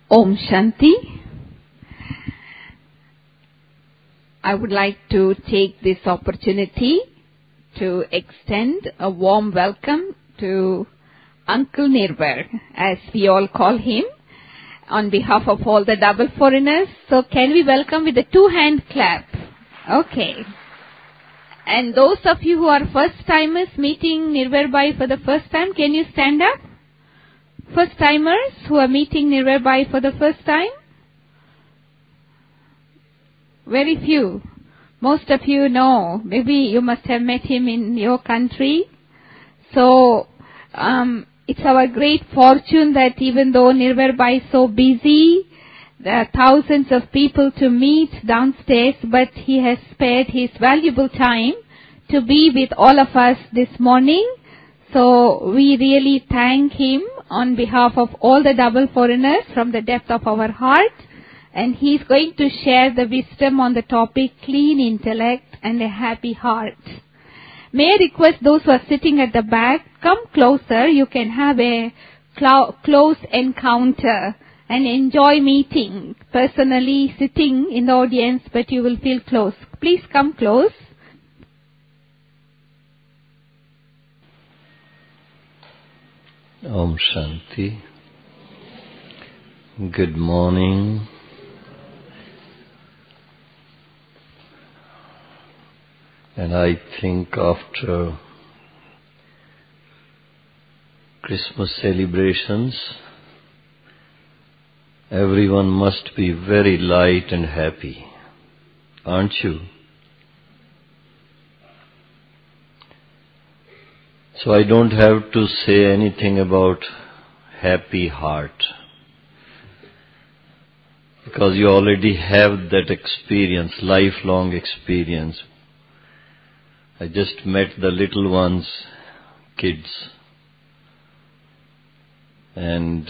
Om Shanti. I would like to take this opportunity to extend a warm welcome to Uncle Nirvar, as we all call him, on behalf of all the double foreigners. So can we welcome with a two-hand clap? Okay. And those of you who are first-timers meeting Nirvar Bhai for the first time, can you stand up? First-timers who are meeting Nirvar Bhai for the first time? Very few. Most of you know. Maybe you must have met him in your country. So, it's our great fortune that even though Nirvar Bhai is so busy, there are thousands of people to meet downstairs, but he has spared his valuable time to be with all of us this morning. So, we really thank him on behalf of all the double foreigners from the depth of our heart. And he is going to share the wisdom on the topic clean intellect and a happy heart. May I request those who are sitting at the back, come closer. You can have a close encounter and enjoy meeting. Personally sitting in the audience, but you will feel close. Please come close. Om Shanti. Good morning. And I think after Christmas celebrations, everyone must be very light and happy, aren't you? So I don't have to say anything about happy heart, because you already have that experience, lifelong experience. I just met the little ones, kids, and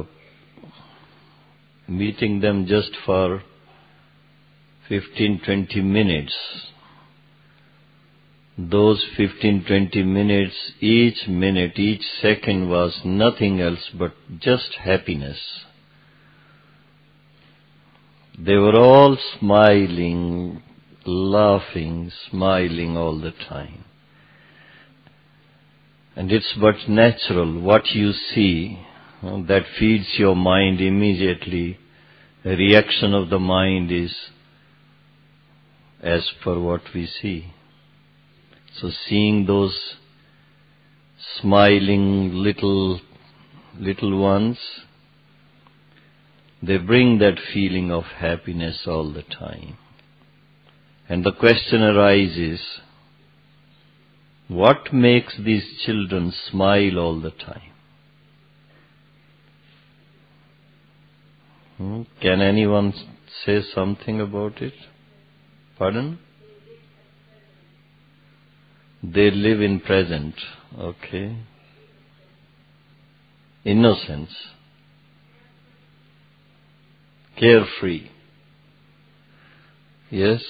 meeting them just for 15-20 minutes. Those 15-20 minutes, each second was nothing else but just happiness. They were all smiling, laughing, smiling all the time. And it's but natural. What you see, that feeds your mind immediately. The reaction of the mind is as per what we see. So seeing those smiling little ones, they bring that feeling of happiness all the time. And the question arises, what makes these children smile all the time? Can anyone say something about it? Pardon? They live in present. Okay. Innocence. Carefree. Yes.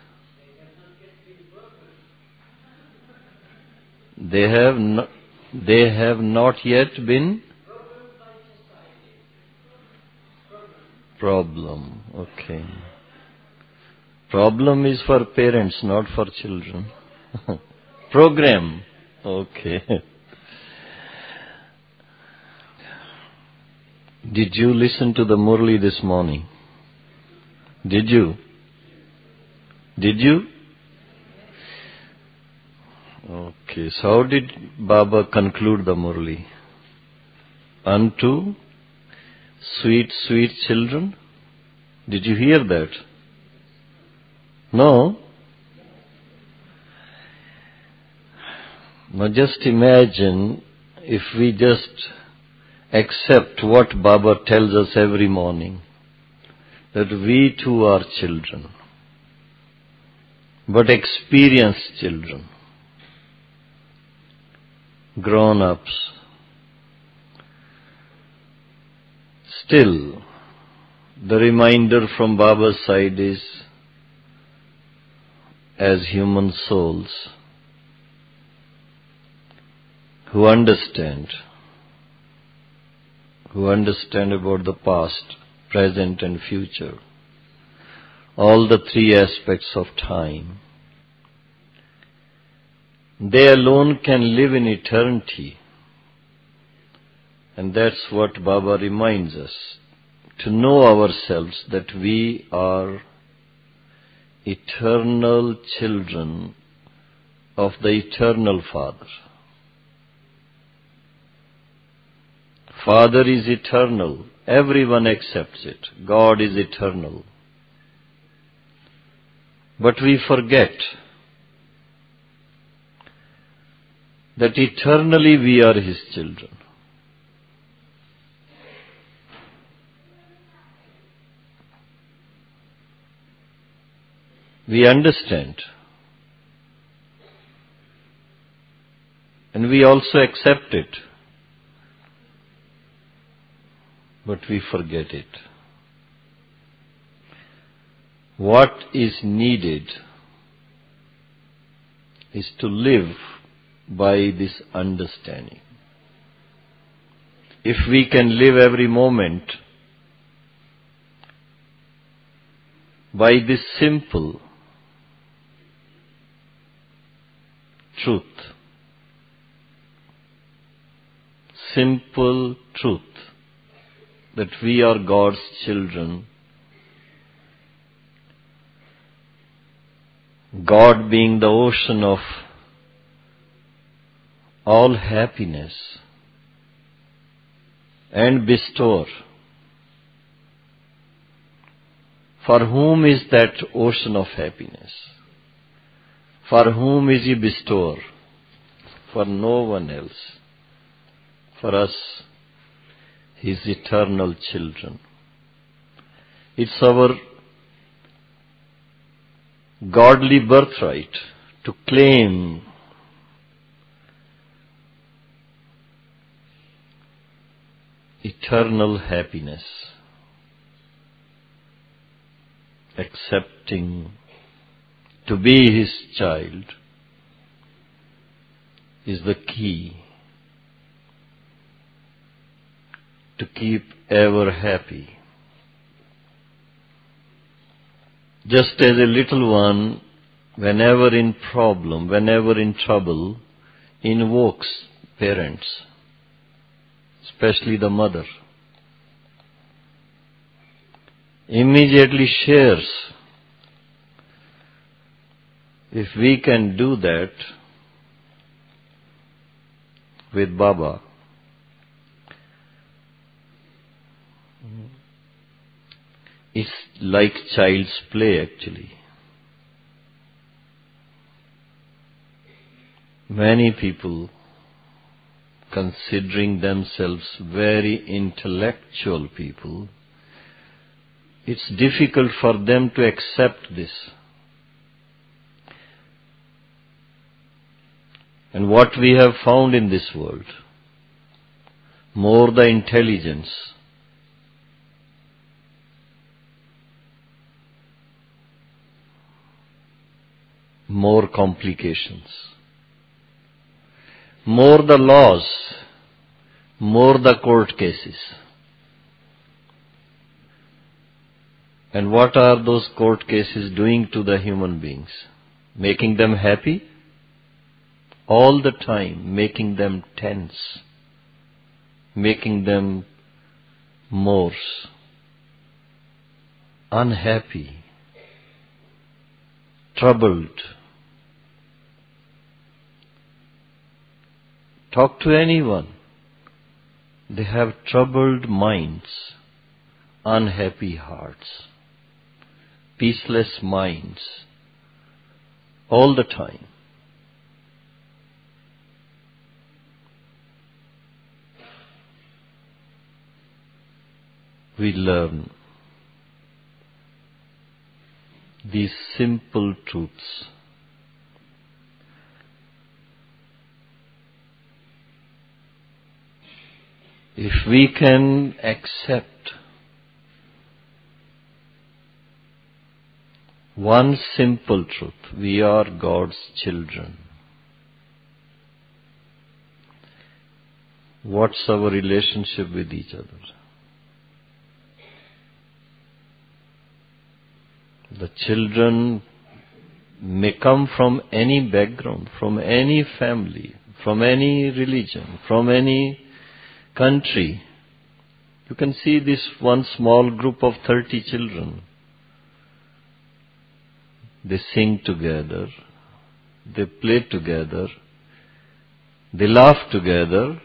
They have not yet been problem. Okay. Problem is for parents, not for children. Program. Okay. Did you listen to the Murli this morning? Did you? Did you? Okay, so how did Baba conclude the Murli? Unto sweet, sweet children? Did you hear that? No? Now just imagine if we just accept what Baba tells us every morning, that we too are children, but experienced children. Grown-ups. Still, the reminder from Baba's side is, as human souls who understand about the past, present and future, all the three aspects of time. They alone can live in eternity. And that's what Baba reminds us, to know ourselves that we are eternal children of the eternal Father. Father is eternal. Everyone accepts it. God is eternal. But we forget that eternally we are His children. We understand. And we also accept it. But we forget it. What is needed is to live by this understanding. If we can live every moment by this simple truth, that we are God's children, God being the ocean of all happiness and bestower. For whom is that ocean of happiness? For whom is He bestower? For no one else. For us, His eternal children. It's our godly birthright to claim eternal happiness, accepting to be His child is the key to keep ever happy. Just as a little one, whenever in problem, whenever in trouble, invokes parents, especially the mother, immediately shares. If we can do that with Baba, it's like child's play actually. Many people, considering themselves very intellectual people, it's difficult for them to accept this. And what we have found in this world, more the intelligence, more complications, more the laws, more the court cases. And what are those court cases doing to the human beings? Making them happy? All the time, making them tense, making them more unhappy, troubled. Talk to anyone. They have troubled minds, unhappy hearts, peaceless minds, all the time. We learn these simple truths. If we can accept one simple truth, we are God's children. What's our relationship with each other? The children may come from any background, from any family, from any religion, from any country. You can see this one small group of 30 children. They sing together, they play together, they laugh together.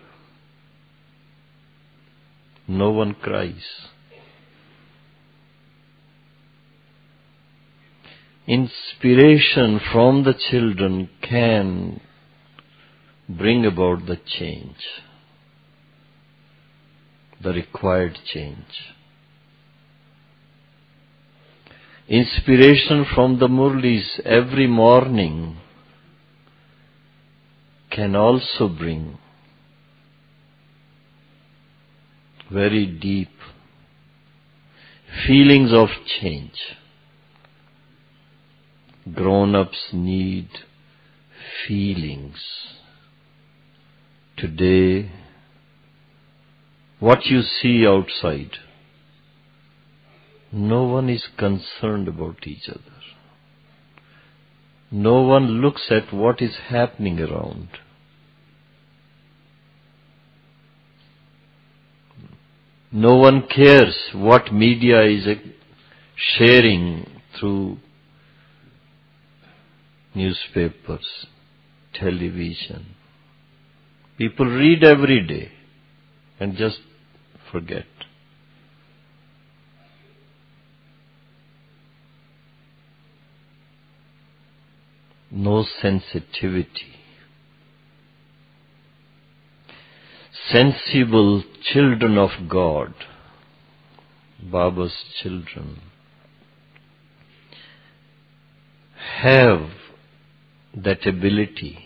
No one cries. Inspiration from the children can bring about the change, the required change. Inspiration from the Murlis every morning can also bring very deep feelings of change. Grown-ups need feelings. Today, what you see outside, no one is concerned about each other. No one looks at what is happening around. No one cares what media is sharing through newspapers, television. People read every day and just forget. No sensitivity. Sensible children of God, Baba's children, have that ability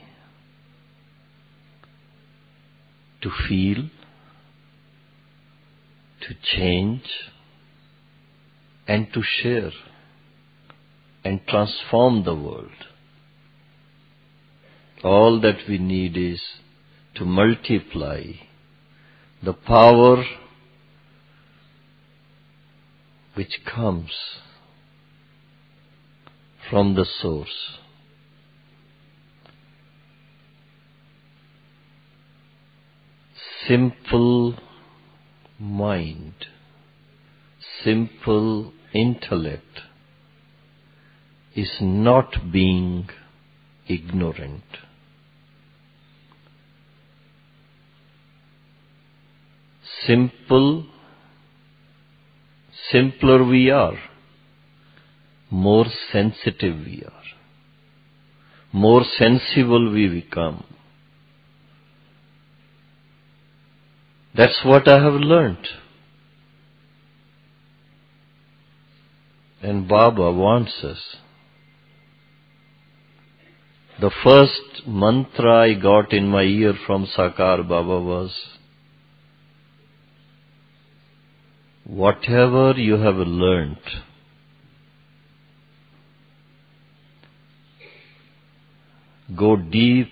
to feel, to change, and to share and transform the world. All that we need is to multiply the power which comes from the source. Simple mind, simple intellect is not being ignorant. Simpler we are, more sensitive we are, more sensible we become. That's what I have learnt. And Baba wants us. The first mantra I got in my ear from Sakar Baba was, whatever you have learnt, go deep,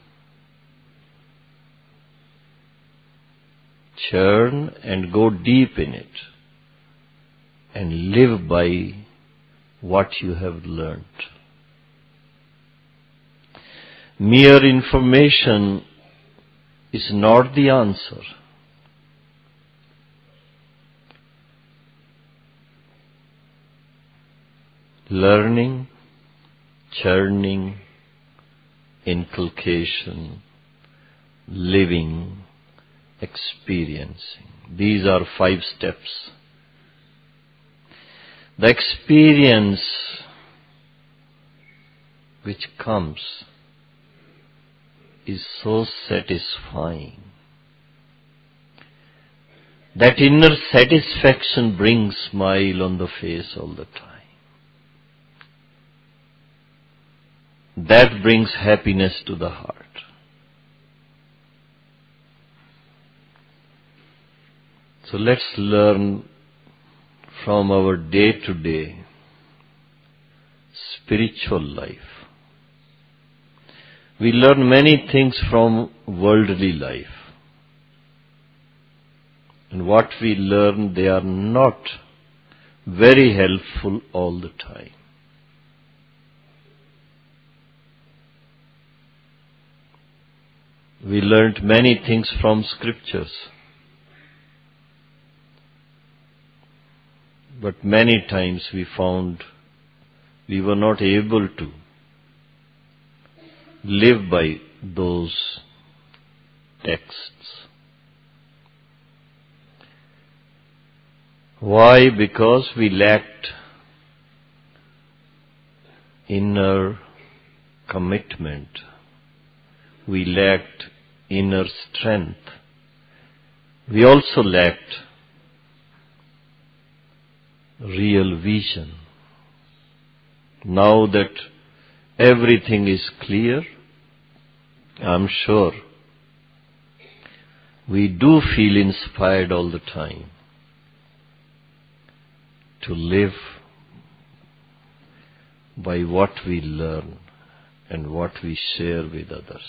churn and go deep in it, and live by what you have learnt. Mere information is not the answer. Learning, churning, inculcation, living, experiencing. These are 5 steps. The experience which comes is so satisfying. That inner satisfaction brings smile on the face all the time. That brings happiness to the heart. So let's learn from our day-to-day spiritual life. We learn many things from worldly life. And what we learn, they are not very helpful all the time. We learnt many things from scriptures. But many times we found we were not able to live by those texts. Why? Because we lacked inner commitment. We lacked inner strength. We also lacked real vision. Now that everything is clear, I'm sure we do feel inspired all the time to live by what we learn and what we share with others.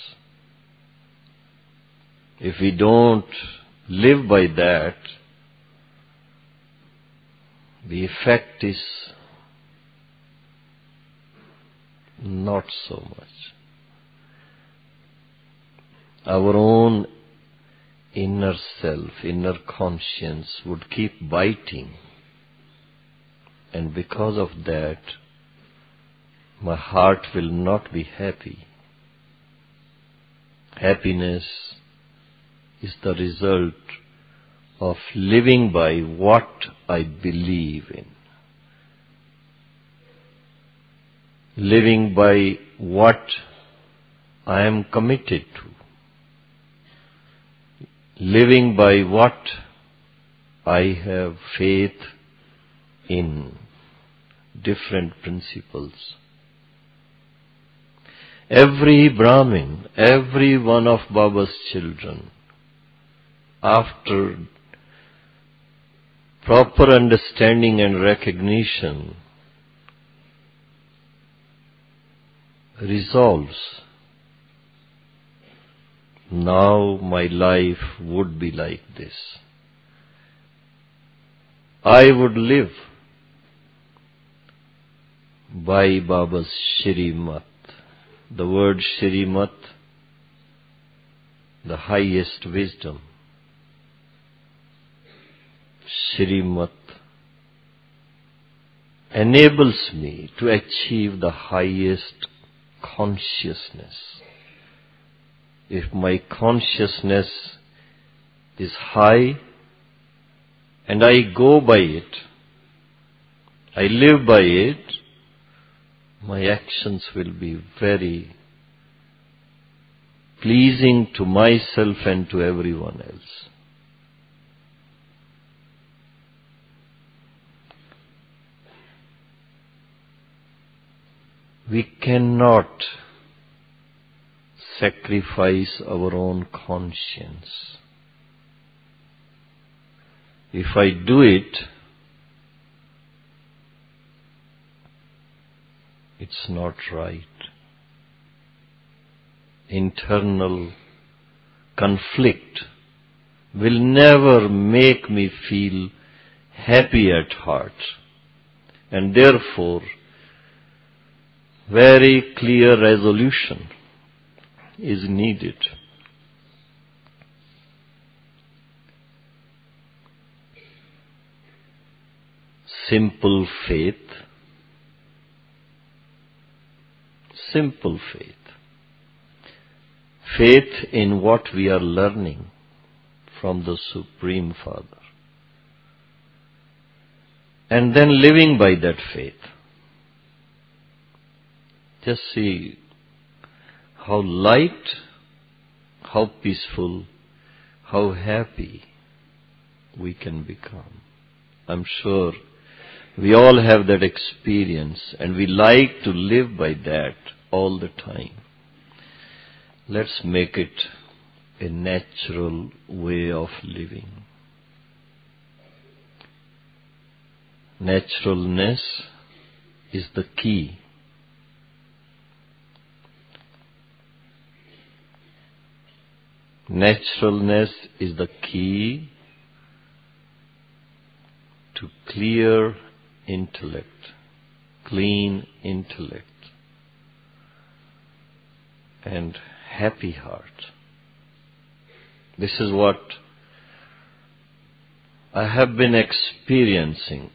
If we don't live by that, the effect is not so much. Our own inner self, inner conscience would keep biting. And because of that, my heart will not be happy. Happiness is the result of living by what I believe in. Living by what I am committed to. Living by what I have faith in, different principles. Every Brahmin, every one of Baba's children, after proper understanding and recognition, resolves, now my life would be like this. I would live by Baba's Shrimat. The word Shrimat, the highest wisdom. Shrimat enables me to achieve the highest consciousness. If my consciousness is high and I go by it, I live by it, my actions will be very pleasing to myself and to everyone else. We cannot sacrifice our own conscience. If I do it, it's not right. Internal conflict will never make me feel happy at heart, and therefore very clear resolution is needed. Simple faith. Simple faith. Faith in what we are learning from the Supreme Father. And then living by that faith. Just see how light, how peaceful, how happy we can become. I'm sure we all have that experience and we like to live by that all the time. Let's make it a natural way of living. Naturalness is the key. Naturalness is the key to clear intellect, clean intellect, and happy heart. This is what I have been experiencing.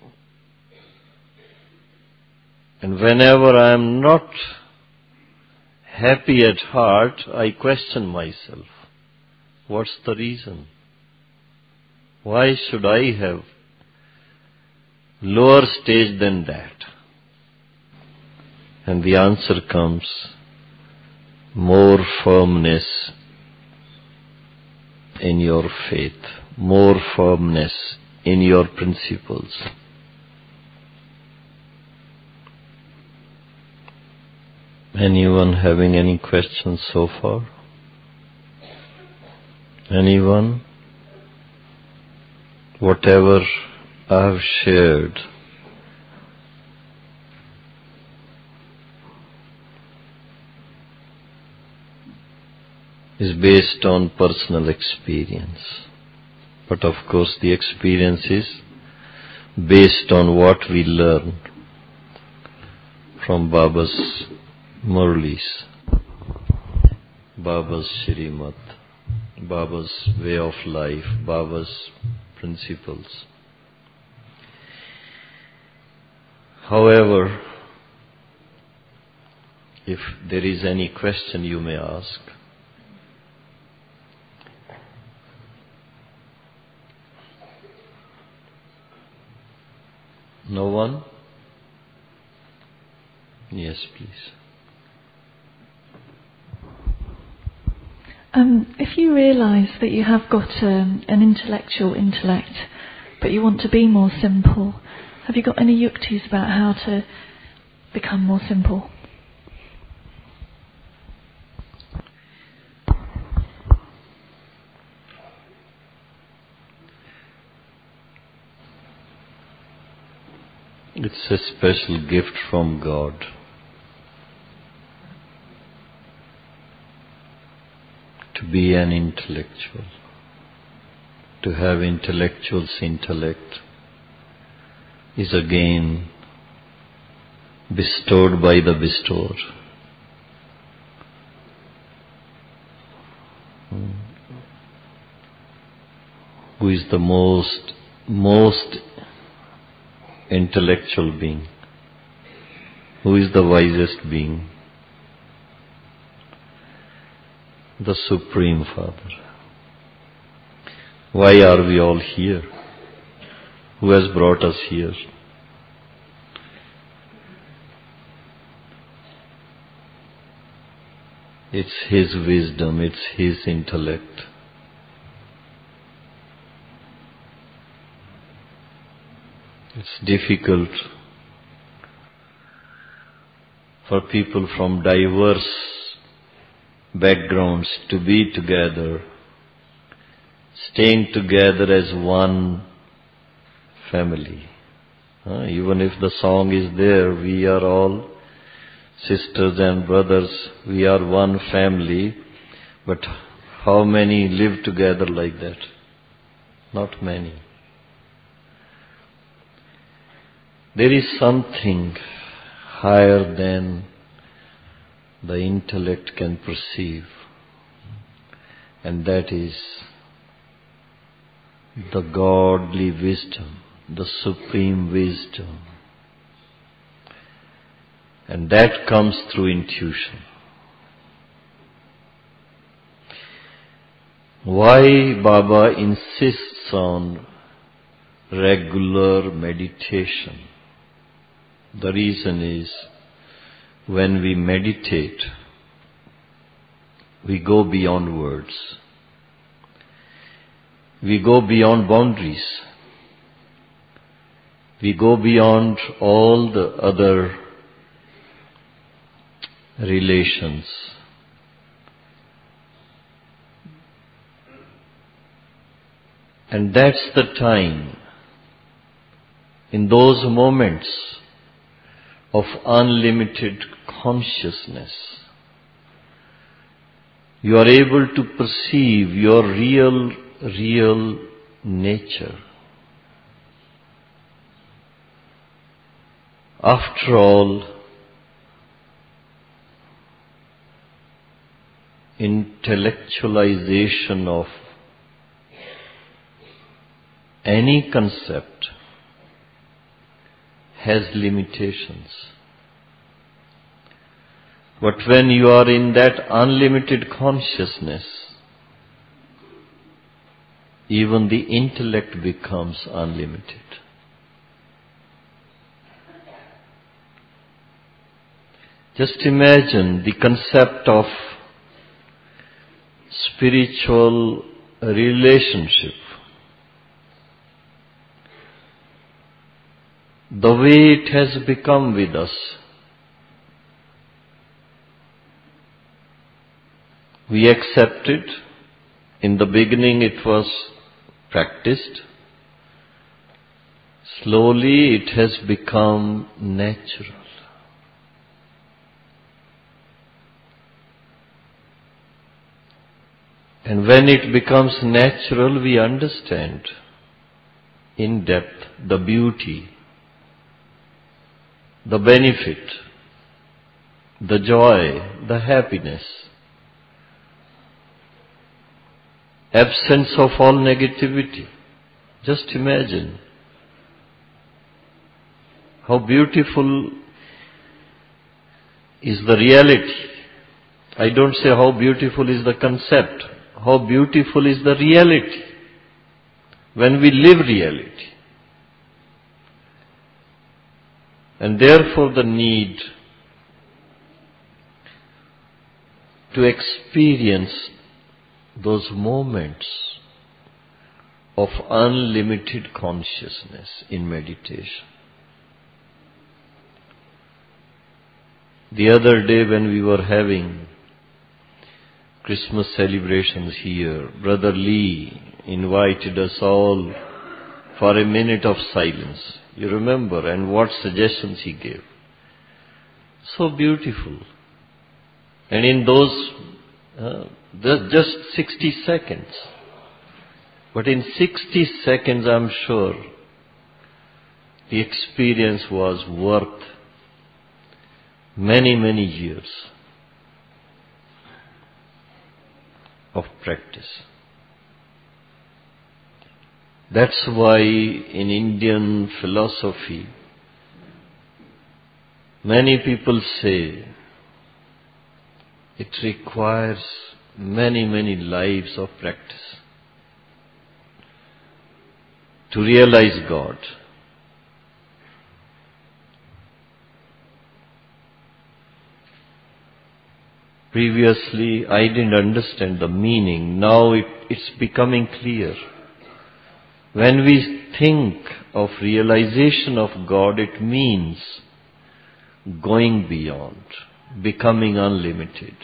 And whenever I am not happy at heart, I question myself. What's the reason? Why should I have lower stage than that? And the answer comes, more firmness in your faith, more firmness in your principles. Anyone having any questions so far? Anyone? Whatever I have shared is based on personal experience. But of course the experience is based on what we learn from Baba's Murlis, Baba's Shrimad, Baba's way of life, Baba's principles. However, if there is any question you may ask. No one? Yes, please. If you realise that you have got an intellectual intellect, but you want to be more simple, have you got any yuktis about how to become more simple? It's a special gift from God. To be an intellectual, to have intellectual's intellect is again bestowed by the bestower. Who is the most intellectual being? Who is the wisest being? The Supreme Father. Why are we all here? Who has brought us here? It's His wisdom, it's His intellect. It's difficult for people from diverse backgrounds to be together, staying together as one family. Even if the song is there, we are all sisters and brothers, we are one family, but how many live together like that? Not many. There is something higher than the intellect can perceive, and that is the godly wisdom, the supreme wisdom. And that comes through intuition. Why Baba insists on regular meditation? The reason is, when we meditate, we go beyond words. We go beyond boundaries. We go beyond all the other relations. And that's the time, in those moments of unlimited consciousness, you are able to perceive your real nature. After all, intellectualization of any concept has limitations. But when you are in that unlimited consciousness, even the intellect becomes unlimited. Just imagine the concept of spiritual relationship. The way it has become with us. We accept it. In the beginning it was practiced. Slowly it has become natural. And when it becomes natural, we understand in depth the beauty, the benefit, the joy, the happiness, absence of all negativity. Just imagine how beautiful is the reality. I don't say how beautiful is the concept. How beautiful is the reality when we live reality. And therefore the need to experience those moments of unlimited consciousness in meditation. The other day when we were having Christmas celebrations here, Brother Lee invited us all for a minute of silence. You remember, and what suggestions he gave. So beautiful. And in those, just 60 seconds. But in 60 seconds, I'm sure, the experience was worth many, many years of practice. That's why in Indian philosophy, many people say it requires many, many lives of practice to realize God. Previously, I didn't understand the meaning. Now it's becoming clear. When we think of realization of God, it means going beyond, becoming unlimited.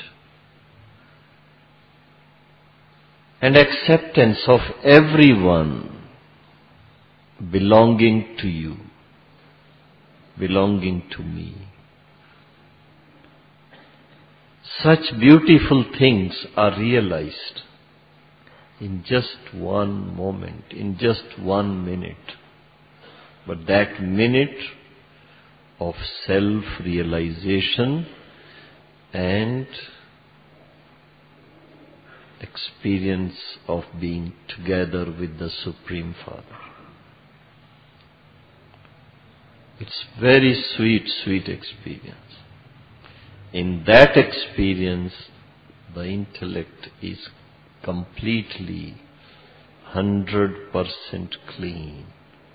And acceptance of everyone belonging to you, belonging to me. Such beautiful things are realized in just one moment, in just 1 minute. But that minute of self-realization and experience of being together with the Supreme Father. It's very sweet, sweet experience. In that experience, the intellect is completely 100% clean.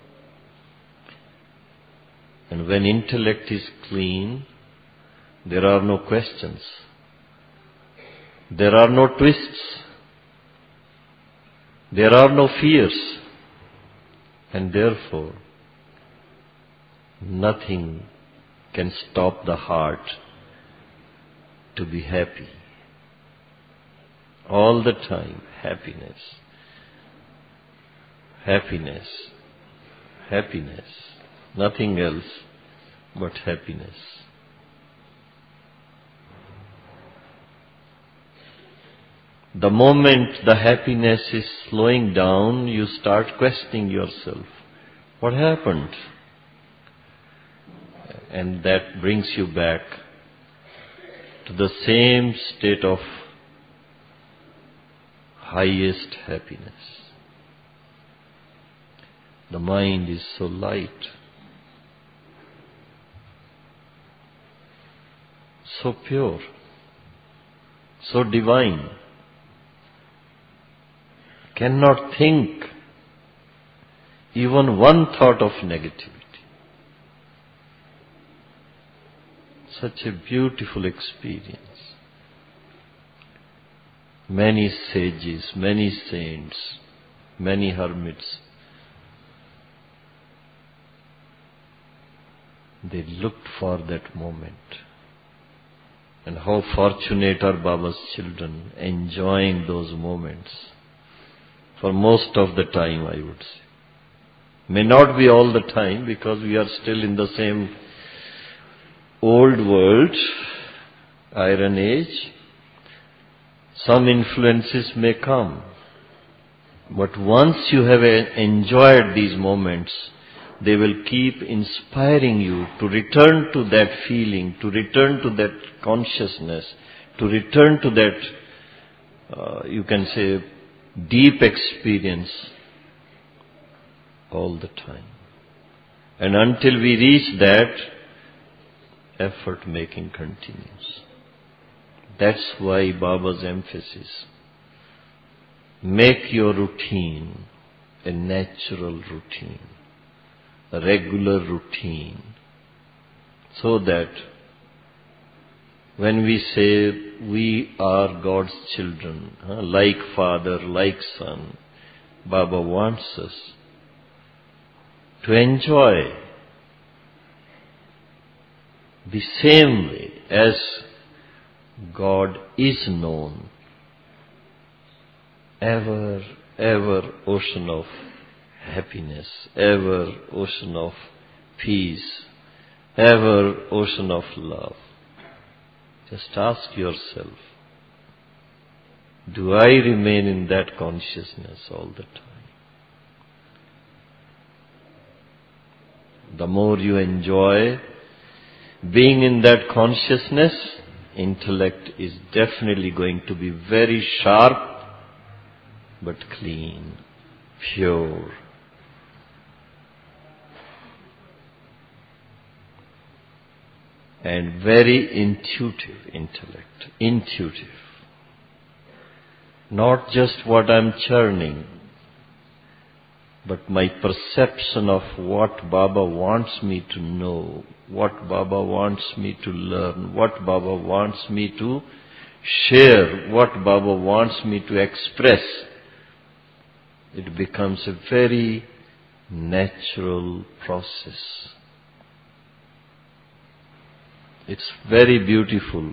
And when intellect is clean, there are no questions. There are no twists. There are no fears. And therefore, nothing can stop the heart to be happy. All the time, happiness. Happiness. Happiness. Nothing else but happiness. The moment the happiness is slowing down, you start questioning yourself. What happened? And that brings you back to the same state of highest happiness. The mind is so light, so pure, so divine. Cannot think even one thought of negativity. Such a beautiful experience. Many sages, many saints, many hermits, they looked for that moment. And how fortunate are Baba's children, enjoying those moments. For most of the time, I would say. May not be all the time, because we are still in the same old world, iron age. Some influences may come. But once you have enjoyed these moments, they will keep inspiring you to return to that feeling, to return to that consciousness, to return to that, you can say, deep experience all the time. And until we reach that, effort making continues. That's why Baba's emphasis. Make your routine a natural routine, a regular routine, so that when we say we are God's children, like Father, like Son, Baba wants us to enjoy the same way as God is known. Ever ocean of happiness, ever ocean of peace, ever ocean of love. Just ask yourself, do I remain in that consciousness all the time? The more you enjoy being in that consciousness, intellect is definitely going to be very sharp, but clean, pure. And very intuitive intellect, intuitive. Not just what I'm churning, but my perception of what Baba wants me to know, what Baba wants me to learn, what Baba wants me to share, what Baba wants me to express. It becomes a very natural process. It's very beautiful,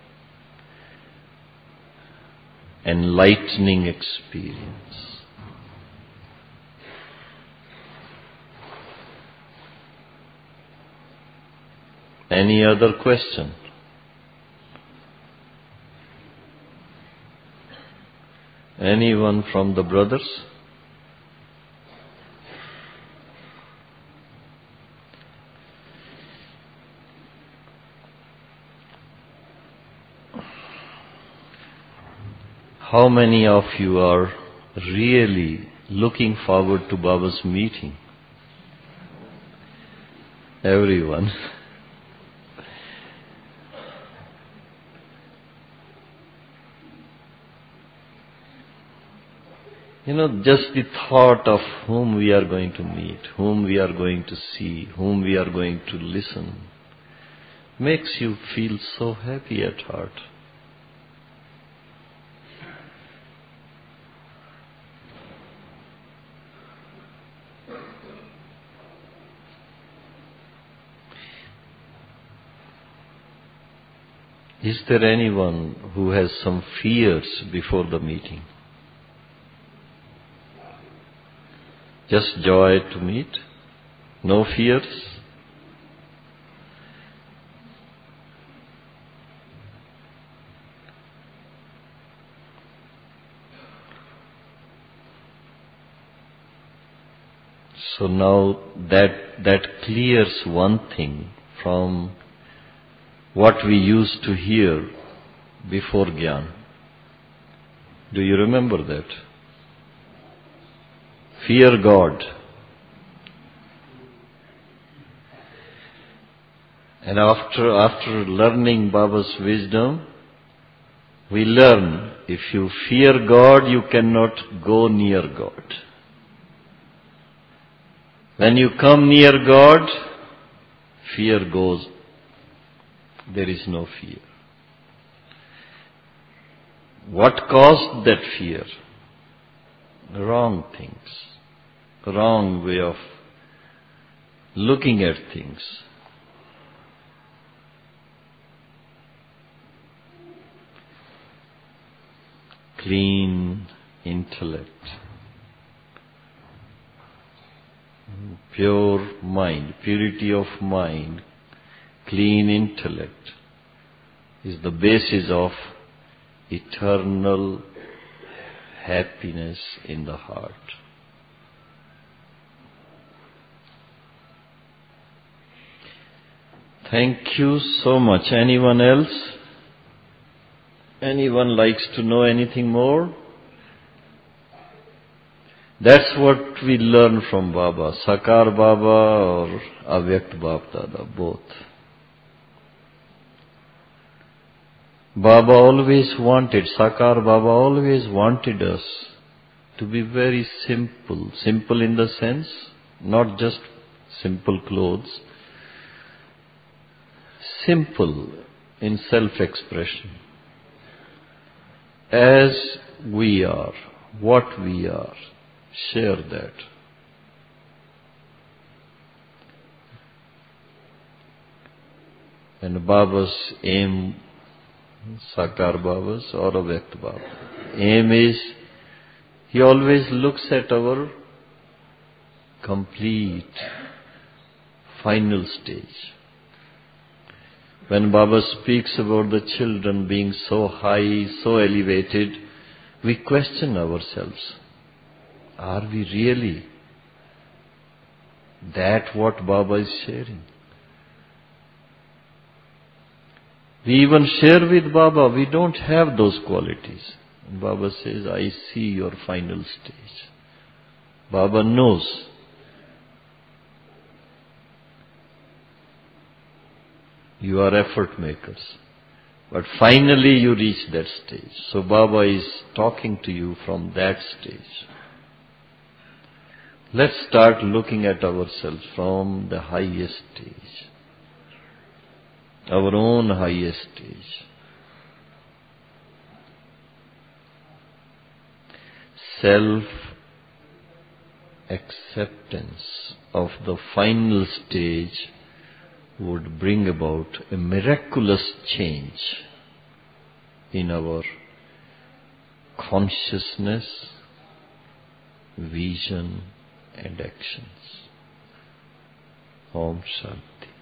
enlightening experience. Any other question? Anyone from the brothers? How many of you are really looking forward to Baba's meeting? Everyone. Just the thought of whom we are going to meet, whom we are going to see, whom we are going to listen, makes you feel so happy at heart. Is there anyone who has some fears before the meeting? Just joy to meet? No fears? So now that clears one thing from what we used to hear before Gyan. Do you remember that? Fear God. And after learning Baba's wisdom, we learn if you fear God, you cannot go near God. When you come near God, fear goes. There is no fear. What caused that fear? Wrong things, wrong way of looking at things. Clean intellect, pure mind, purity of mind, clean intellect is the basis of eternal happiness in the heart. Thank you so much. Anyone else? Anyone likes to know anything more? That's what we learn from Baba, Sakar Baba or Avyakt Bap Dada, both. Baba always wanted, Sakar Baba always wanted us to be very simple. Simple in the sense, not just simple clothes. Simple in self-expression. As we are, what we are, share that. And Baba's aim, Sakar Baba's or Avyakt Baba, aim is, he always looks at our complete, final stage. When Baba speaks about the children being so high, so elevated, we question ourselves. Are we really that what Baba is sharing? We even share with Baba, we don't have those qualities. And Baba says, I see your final stage. Baba knows. You are effort makers. But finally you reach that stage. So Baba is talking to you from that stage. Let's start looking at ourselves from the highest stage. Our own highest stage. Self-acceptance of the final stage would bring about a miraculous change in our consciousness, vision and actions. Om Shanti.